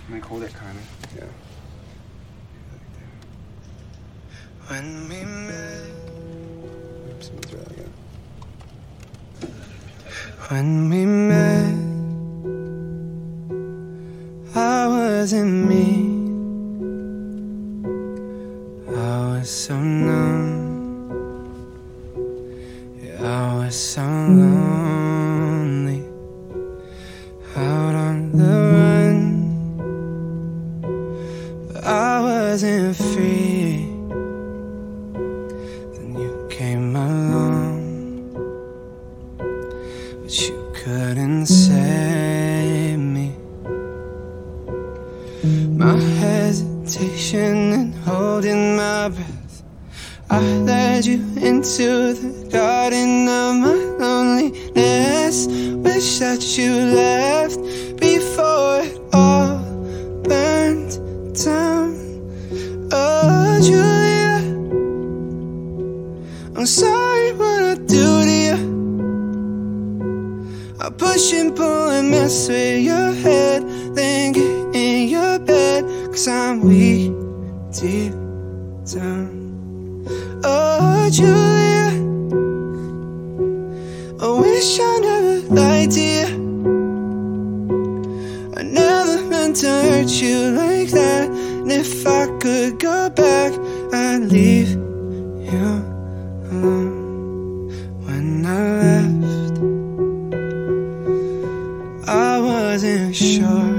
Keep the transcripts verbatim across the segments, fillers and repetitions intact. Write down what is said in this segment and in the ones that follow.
Like hold it kinda. Yeah. When we met, Oops, let me try that again. when we met, I wasn't me. I was so numb. Yeah, I was so lonely. Out on the run, but I wasn't free. Then you came along, but you couldn't save me. My hesitation and holding my breath, I led you into the garden of my loneliness. Wish that you left before it all burned down. Oh, Julia, I'm sorry what I do to you. I push and pull and mess with your head, then get in your bed, 'cause I'm weak deep down. Oh, Julia, I wish I never lied to you. I never meant to hurt you like that. And if I could go back, I'd leave you alone. When I left, I wasn't sure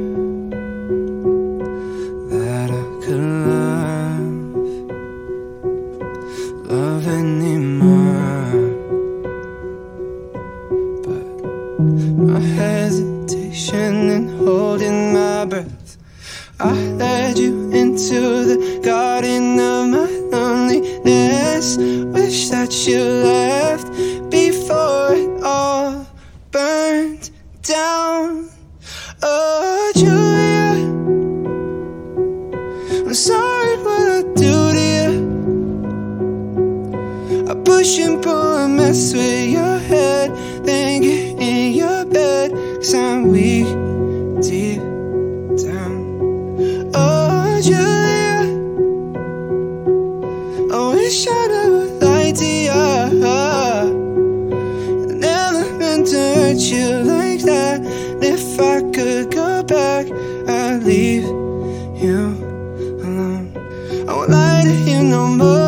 that I could love, love anymore. But my hesitation and holding my breath, I led you into the garden of my loneliness. Wish that you left before it all burned down. Oh, Julia, I'm sorry what I do to you. I push and pull and mess with your head, then get in your bed, 'cause I'm weak deep down. Oh, Julia, I wish I never lied to you. I never meant to hurt you like that. And if I could go back, I'd leave you alone. I won't lie to you no more.